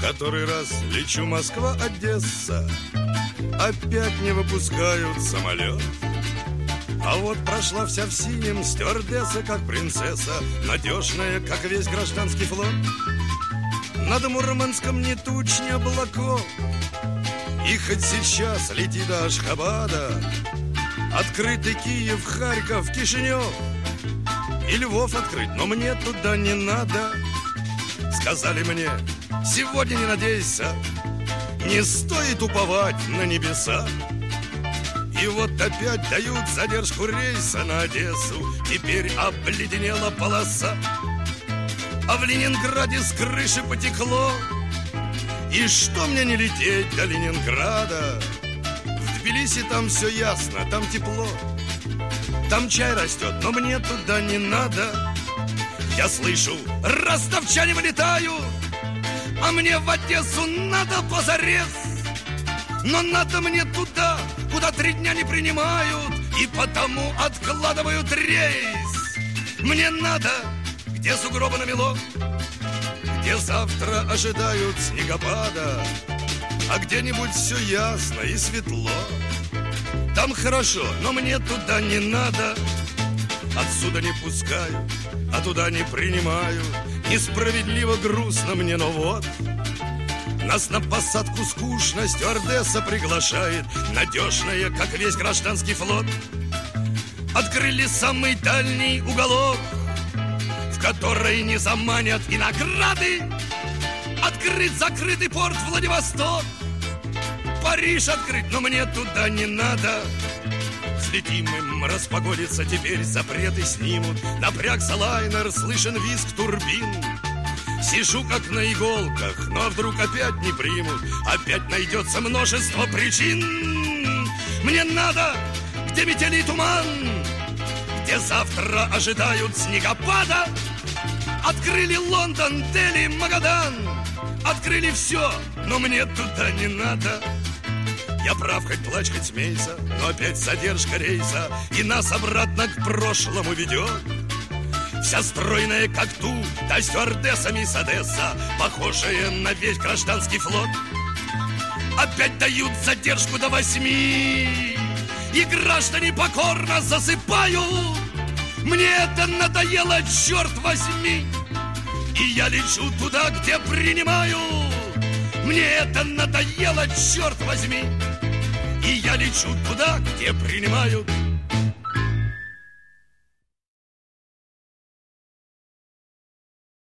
который раз лечу Москва-Одесса, опять не выпускают самолет. А вот прошла вся в синем стюардесса, как принцесса, надежная, как весь гражданский флот. Над Мурманском ни туч, ни облаков, и хоть сейчас лети до Ашхабада, открытый Киев, Харьков, Кишинев и Львов открыть, но мне туда не надо. Сказали мне, сегодня не надейся, не стоит уповать на небеса. И вот опять дают задержку рейса на Одессу, теперь обледенела полоса. А в Ленинграде с крыши потекло, и что мне не лететь до Ленинграда? В Тбилиси там все ясно, там тепло, там чай растет, но мне туда не надо. Я слышу, ростовчане вылетают, а мне в Одессу надо позарез. Но надо мне туда, куда 3 дня не принимают, и потому откладывают рейс. Мне надо, где сугробы намело, где завтра ожидают снегопада, а где-нибудь все ясно и светло. Там хорошо, но мне туда не надо. Отсюда не пускают, а туда не принимают. Несправедливо грустно мне, но вот нас на посадку скучно стюардесса приглашает, надежная, как весь гражданский флот. Открыли самый дальний уголок, в который не заманят и награды. Открыт закрытый порт Владивосток, Париж открыт, но мне туда не надо. Взлетим им, распогодится, теперь запреты снимут. Напрягся лайнер, слышен визг турбин. Сижу как на иголках, но вдруг опять не примут. Опять найдется множество причин. Мне надо, где метели и туман, где завтра ожидают снегопада. Открыли Лондон, Дели, Магадан, открыли все, но мне туда не надо. Я прав, хоть плачь, хоть смейся, но опять задержка рейса, и нас обратно к прошлому ведет. Вся стройная, как ту, да стюардесса мисс Одесса, похожая на весь гражданский флот. Опять дают задержку до 8, и граждане покорно засыпают. Мне это надоело, черт возьми, и я лечу туда, где принимают. Мне это надоело, черт возьми, и я лечу туда, где принимают.